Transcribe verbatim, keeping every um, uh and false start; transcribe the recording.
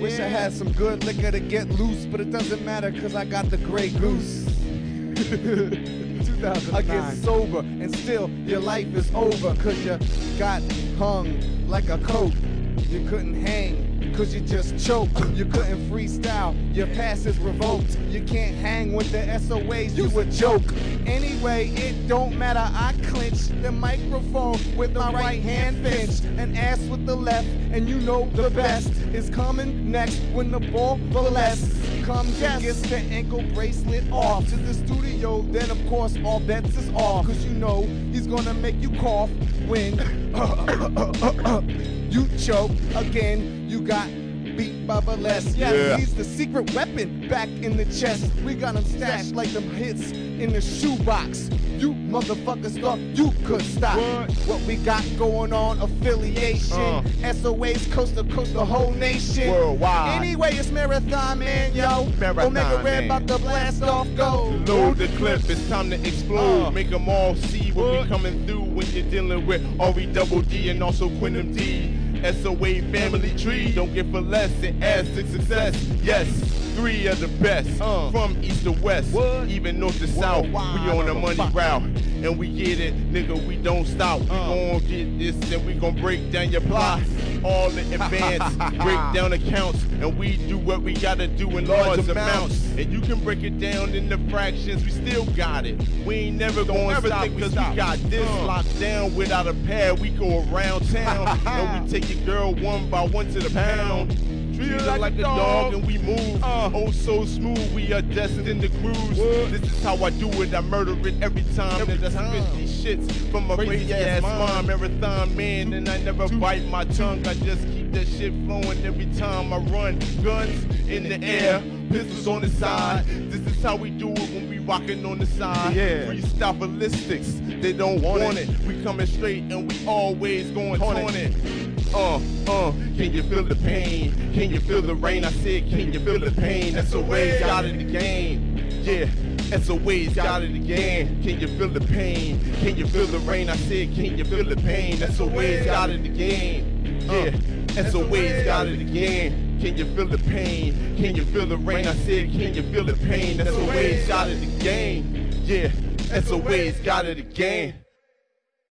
Wish I had some good liquor to get loose, but it doesn't matter cause I got the Grey Goose. two thousand nine. I get sober and still your life is over cause you got hung like a coat. You couldn't hang cause you just choked. You couldn't freestyle, your pass is revoked. You can't hang with the S O As, you a joke. Anyway, it don't matter, I clinch the microphone with my right hand pinched and ass with the left, and you know the best is coming next when the ball burlesque comes and gets the ankle bracelet off to the studio. Then of course all bets is off cause you know he's gonna make you cough when you choke again. You got beat by burlesque. Yes, yeah. He's the secret weapon back in the chest. We got him stashed like them hits in the shoebox. You motherfuckers thought you could stop what, what we got going on, affiliation, uh. S O As coast to coast, the whole nation. Worldwide. Anyway, it's Marathon Man, yo. Marathon Omega Red about to blast off, go. Load the clip, it's time to explode. Uh. Make them all see what, what we coming through when you're dealing with R E double D and also Quantum D. S O A family tree, don't get for less, it adds to success. Yes, three of the best, uh, from east to west, what? Even north to south. We on the money route, and we get it, nigga. We don't stop. We uh. gon' get this, and we gon' break down your plot. All in advance, break down accounts, and we do what we gotta do in large, large amounts. And you can break it down into fractions. We still got it. We ain't never gonna stop because we got this uh. locked down without a pad. We go around town, and we take your girl one by one to the pound. Treat her like, like a dog. dog and we move. Uh, oh so smooth, we are destined to cruise. What? This is how I do it, I murder it every time. Every and I spit these shits from a crazy, crazy ass mind. Marathon man, and I never Two. bite my tongue. I just keep that shit flowing every time I run. Guns in the air, pistols on the side. This is how we do it when we rockin' on the side. Yeah. Freestyle ballistics, they don't want, want it. it. We coming straight and we always going on it. Uh, uh, can you feel the pain? Can you feel the rain? I said, can you feel the pain? S O As got it again. Yeah, S O As got it again. Can you feel the pain? Can you feel the rain? I said, can you feel the pain? S O As got it again. Yeah, S O As got it again. Can you feel the pain? Can you feel the rain? I said, can you feel the pain? S O As got it again. Yeah, S O As got it again.